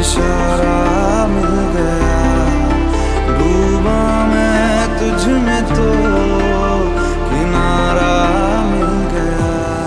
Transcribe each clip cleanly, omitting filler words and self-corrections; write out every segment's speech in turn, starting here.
इशारा मिल गया, डूबा मैं तुझ में तो किनारा मिल गया।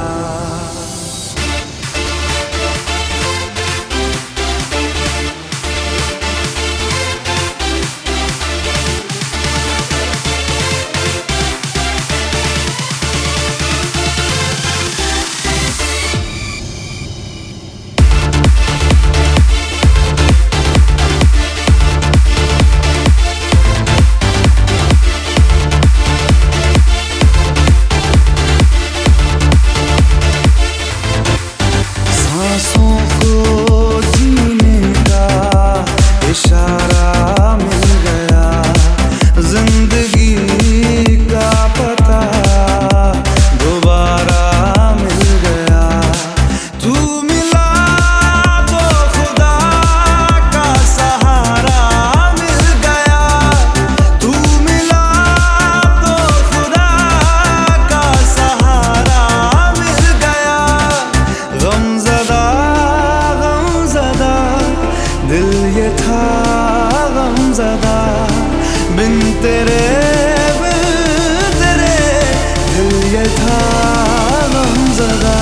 सांसों को जीने का इशारा मिल गया, जिंदगी का पता दोबारा मिल गया। तू मिला तो खुदा का सहारा मिल गया, तू मिला तो खुदा का सहारा मिल गया। गमज़दा दिल ये था गमज़दा, बिन तेरे दिल ये था गमज़दा।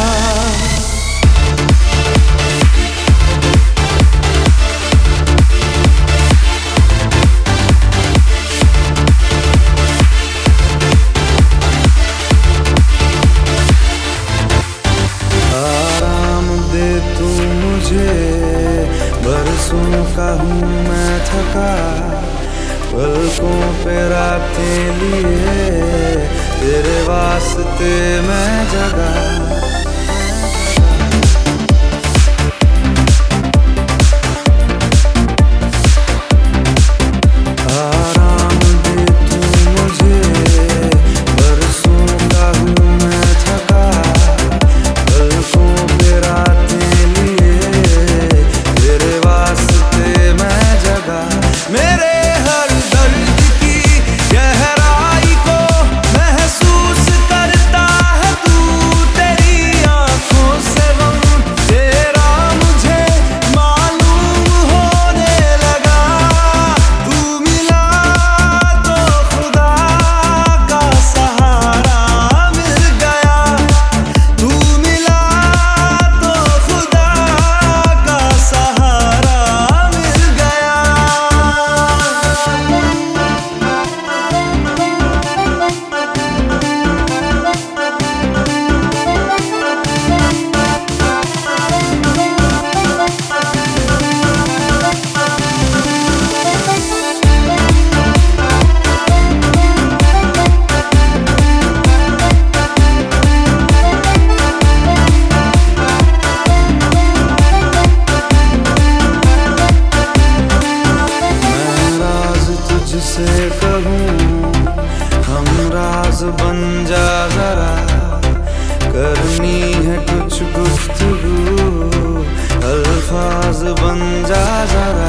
आराम दे तू मुझे, बरसों का हूँ मैं थका, पलकों पे रातें लिए तेरे वास्ते मैं जगा। मेरे हर दर्द की गहराई को महसूस करता है तू, तेरी आंखों से गम तेरा मुझे मालूम होने लगा। तू मिला तो खुदा का सहारा मिल गया, तू मिला तो खुदा का सहारा मिल गया। तुझसे कहूँ हम राज बन जा जरा, करनी है कुछ गुफ्तगू अल्फाज बन जा जरा।